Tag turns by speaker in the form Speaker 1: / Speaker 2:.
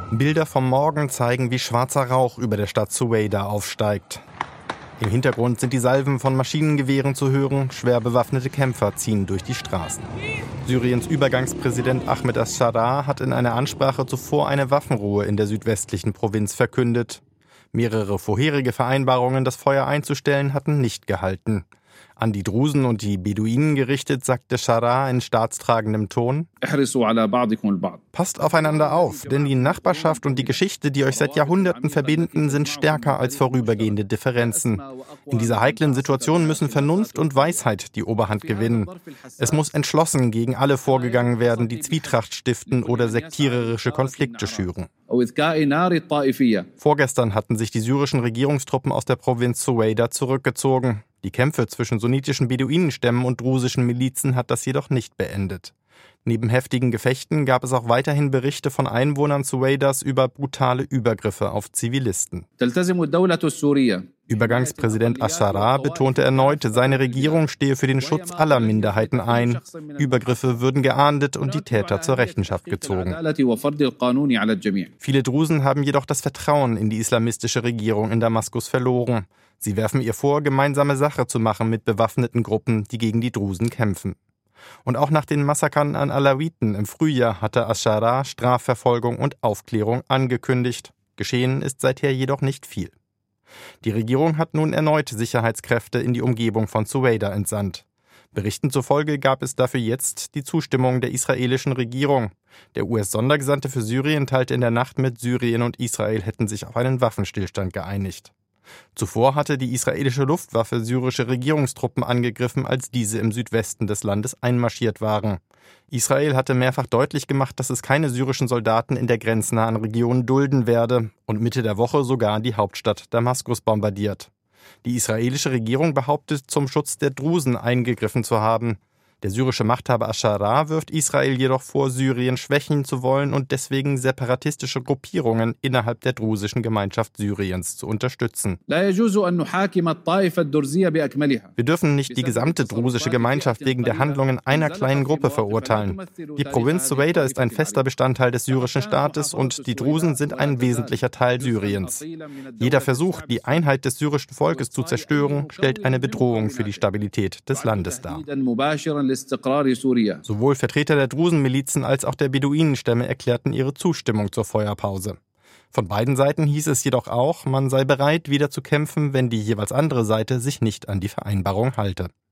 Speaker 1: Bilder vom Morgen zeigen, wie schwarzer Rauch über der Stadt Suweida aufsteigt. Im Hintergrund sind die Salven von Maschinengewehren zu hören, schwer bewaffnete Kämpfer ziehen durch die Straßen. Syriens Übergangspräsident Ahmed al-Sharaa hat in einer Ansprache zuvor eine Waffenruhe in der südwestlichen Provinz verkündet. Mehrere vorherige Vereinbarungen, das Feuer einzustellen, hatten nicht gehalten. An die Drusen und die Beduinen gerichtet, sagte Sharaa in staatstragendem Ton: Passt aufeinander auf, denn die Nachbarschaft und die Geschichte, die euch seit Jahrhunderten verbinden, sind stärker als vorübergehende Differenzen. In dieser heiklen Situation müssen Vernunft und Weisheit die Oberhand gewinnen. Es muss entschlossen gegen alle vorgegangen werden, die Zwietracht stiften oder sektiererische Konflikte schüren. Vorgestern hatten sich die syrischen Regierungstruppen aus der Provinz Suweida zurückgezogen. Die Kämpfe zwischen sunnitischen Beduinenstämmen und drusischen Milizen hat das jedoch nicht beendet. Neben heftigen Gefechten gab es auch weiterhin Berichte von Einwohnern Suweidas über brutale Übergriffe auf Zivilisten. Übergangspräsident al-Sharaa betonte erneut, seine Regierung stehe für den Schutz aller Minderheiten ein. Übergriffe würden geahndet und die Täter zur Rechenschaft gezogen. Viele Drusen haben jedoch das Vertrauen in die islamistische Regierung in Damaskus verloren. Sie werfen ihr vor, gemeinsame Sache zu machen mit bewaffneten Gruppen, die gegen die Drusen kämpfen. Und auch nach den Massakern an Alawiten im Frühjahr hatte al-Sharaa Strafverfolgung und Aufklärung angekündigt. Geschehen ist seither jedoch nicht viel. Die Regierung hat nun erneut Sicherheitskräfte in die Umgebung von Suweida entsandt. Berichten zufolge gab es dafür jetzt die Zustimmung der israelischen Regierung. Der US-Sondergesandte für Syrien teilte in der Nacht mit, Syrien und Israel hätten sich auf einen Waffenstillstand geeinigt. Zuvor hatte die israelische Luftwaffe syrische Regierungstruppen angegriffen, als diese im Südwesten des Landes einmarschiert waren. Israel hatte mehrfach deutlich gemacht, dass es keine syrischen Soldaten in der grenznahen Region dulden werde und Mitte der Woche sogar die Hauptstadt Damaskus bombardiert. Die israelische Regierung behauptet, zum Schutz der Drusen eingegriffen zu haben. Der syrische Machthaber al-Sharaa wirft Israel jedoch vor, Syrien schwächen zu wollen und deswegen separatistische Gruppierungen innerhalb der drusischen Gemeinschaft Syriens zu unterstützen. Wir dürfen nicht die gesamte drusische Gemeinschaft wegen der Handlungen einer kleinen Gruppe verurteilen. Die Provinz Suweida ist ein fester Bestandteil des syrischen Staates und die Drusen sind ein wesentlicher Teil Syriens. Jeder Versuch, die Einheit des syrischen Volkes zu zerstören, stellt eine Bedrohung für die Stabilität des Landes dar. Sowohl Vertreter der Drusenmilizen als auch der Beduinenstämme erklärten ihre Zustimmung zur Feuerpause. Von beiden Seiten hieß es jedoch auch, man sei bereit, wieder zu kämpfen, wenn die jeweils andere Seite sich nicht an die Vereinbarung halte.